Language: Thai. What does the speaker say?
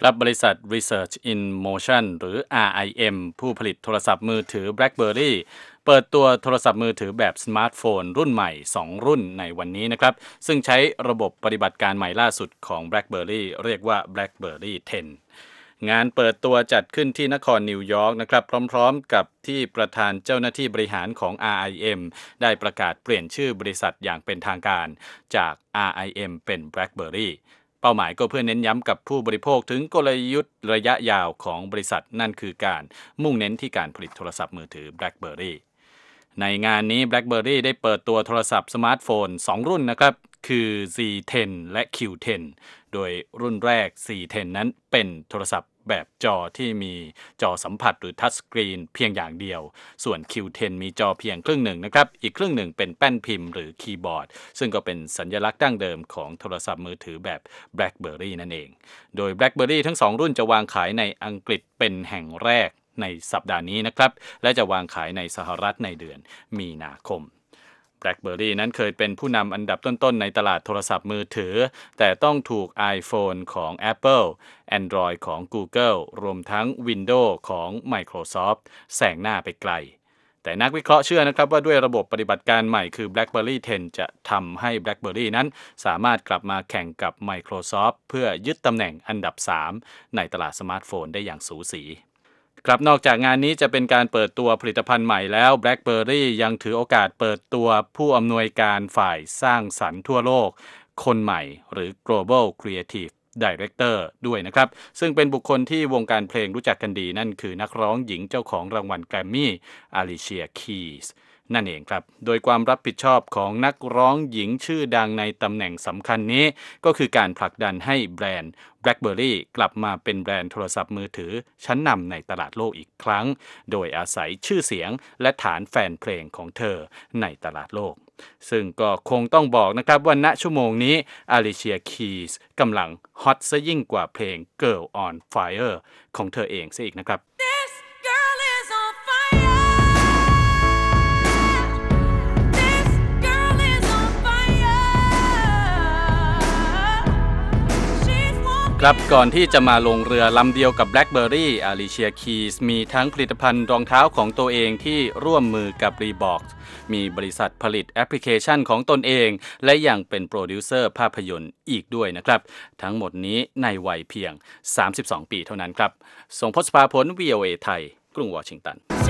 ครับบริษัท Research in Motion หรือ RIM ผู้ผลิตโทรศัพท์มือถือ BlackBerry เปิดตัวโทรศัพท์มือถือแบบสมาร์ทโฟนรุ่นใหม่2รุ่นในวันนี้นะครับซึ่งใช้ระบบปฏิบัติการใหม่ล่าสุดของ BlackBerry เรียกว่า BlackBerry 10 งานเปิดตัวจัดขึ้นที่นครนิวยอร์กนะครับพร้อมๆกับที่ประธานเจ้าหน้าที่บริหารของ RIM ได้ประกาศเปลี่ยนชื่อบริษัทอย่างเป็นทางการจาก RIM เป็น BlackBerryเป้าหมายก็เพื่อเน้นย้ำกับผู้บริโภคถึงกลยุทธ์ระยะยาวของบริษัทนั่นคือการมุ่งเน้นที่การผลิตโทรศัพท์มือถือ BlackBerry ในงานนี้ BlackBerry ได้เปิดตัวโทรศัพท์สมาร์ทโฟน2รุ่นนะครับคือ Z10 และ Q10 โดยรุ่นแรก Z10 นั้นเป็นโทรศัพท์แบบจอที่มีจอสัมผัสหรือทัชสกรีนเพียงอย่างเดียวส่วน Q10 มีจอเพียงครึ่งหนึ่งนะครับอีกครึ่งหนึ่งเป็นแป้นพิมพ์หรือคีย์บอร์ดซึ่งก็เป็นสัญลักษณ์ดั้งเดิมของโทรศัพท์มือถือแบบ BlackBerry นั่นเองโดย BlackBerry ทั้ง2รุ่นจะวางขายในอังกฤษเป็นแห่งแรกในสัปดาห์นี้นะครับและจะวางขายในสหรัฐในเดือนมีนาคมBlackBerry นั้นเคยเป็นผู้นำอันดับต้นๆในตลาดโทรศัพท์มือถือแต่ต้องถูก iPhone ของ Apple Android ของ Google รวมทั้ง Windows ของ Microsoft แซงหน้าไปไกลแต่นักวิเคราะห์เชื่อนะครับว่าด้วยระบบปฏิบัติการใหม่คือ BlackBerry 10 จะทำให้ BlackBerry นั้นสามารถกลับมาแข่งกับ Microsoft เพื่อยึดตำแหน่งอันดับ3ในตลาดสมาร์ทโฟนได้อย่างสูสีครับนอกจากงานนี้จะเป็นการเปิดตัวผลิตภัณฑ์ใหม่แล้ว BlackBerry ยังถือโอกาสเปิดตัวผู้อำนวยการฝ่ายสร้างสรรค์ทั่วโลกคนใหม่หรือ Global Creative Director ด้วยนะครับซึ่งเป็นบุคคลที่วงการเพลงรู้จักกันดีนั่นคือนักร้องหญิงเจ้าของรางวัลแกรมมี่ Alicia Keys นั่นเองครับโดยความรับผิดชอบของนักร้องหญิงชื่อดังในตำแหน่งสำคัญนี้ก็คือการผลักดันให้แบรนด์ BlackBerry กลับมาเป็นแบรนด์โทรศัพท์มือถือชั้นนำในตลาดโลกอีกครั้งโดยอาศัยชื่อเสียงและฐานแฟนเพลงของเธอในตลาดโลกซึ่งก็คงต้องบอกนะครับว่าณชั่วโมงนี้ Alicia Keys กำลังฮอตซะยิ่งกว่าเพลง Girl on Fire ของเธอเองซะอีกนะครับครับก่อนที่จะมาลงเรือลำเดียวกับ BlackBerry Alicia Keys มีทั้งผลิตภัณฑ์รองเท้าของตัวเองที่ร่วมมือกับ Reebok มีบริษัทผลิตแอปพลิเคชันของตนเองและยังเป็นโปรดิวเซอร์ภาพยนตร์อีกด้วยนะครับทั้งหมดนี้ในวัยเพียง32 ปีเท่านั้นครับส่งพจน์ภาผล VOA ไทยกรุงวอชิงตัน